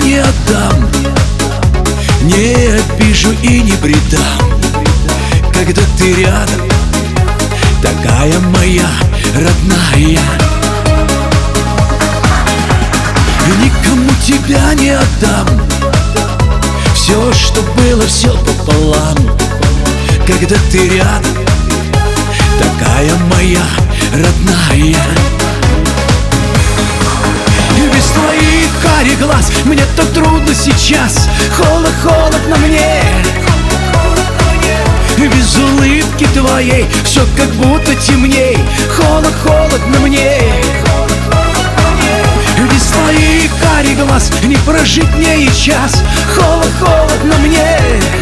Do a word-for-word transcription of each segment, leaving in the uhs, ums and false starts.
не отдам, не обижу и не предам. Когда ты рядом, такая моя родная. Никому тебя не отдам, все, что было, все пополам. Когда ты рядом, такая моя родная. Без твоих карих глаз мне так трудно сейчас. Холод, холодно мне. Без улыбки твоей все как будто темней. Холод, холодно мне. Без твоих карих глаз не прожить мне и час. Холод, холодно мне.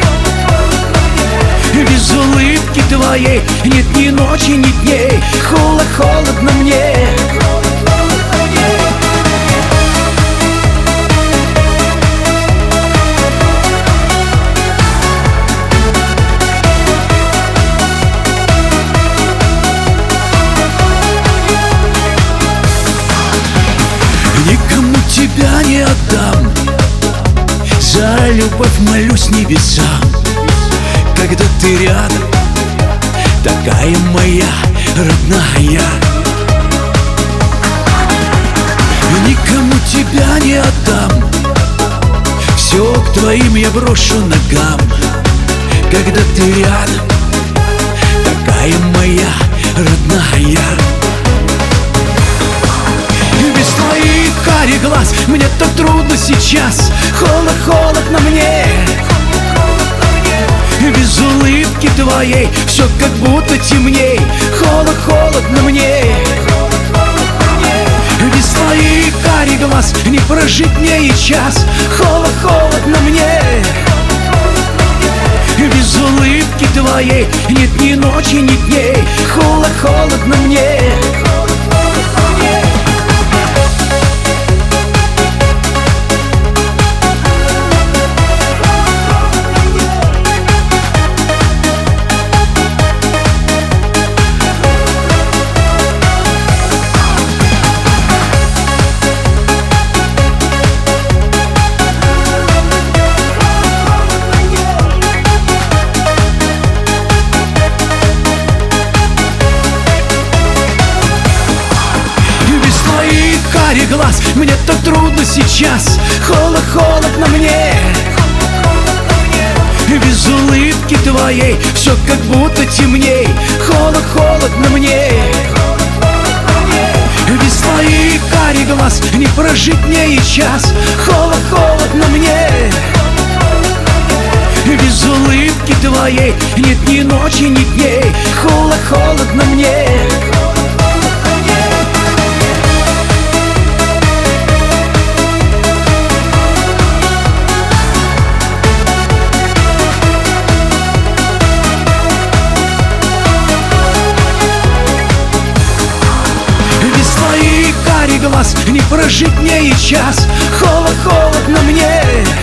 Без улыбки твоей нет ни ночи, ни дней. Холод, холодно мне. Никому тебя не отдам, за любовь молюсь небесам. Когда ты рядом, такая моя родная. Никому тебя не отдам, все к твоим я брошу ногам. Когда ты рядом, такая моя родная. Без твоих карих глаз мне так трудно сейчас. Холод, холодно мне. Без улыбки твоей все как будто темней. Холод, холодно мне. Без твоих карих глаз не прожить мне и час. Холод, холодно мне. Без улыбки твоей нет ни ночи, ни дней. Холод, холодно мне. Карих глаз мне так трудно сейчас. Холод, холодно мне. Без улыбки твоей все как будто темней. Холод, холодно мне. Без твоих карих глаз не прожить мне и час. Холод, холодно мне. Без улыбки твоей нет ни ночи, ни дней. Холод, холодно мне. Глаз не прожить мне и час. Холод, холодно мне.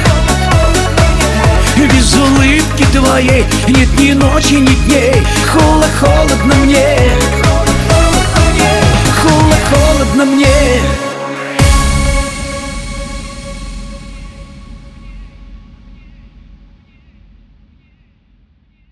Без улыбки твоей нет ни ночи, ни дней. Холод, холодно мне.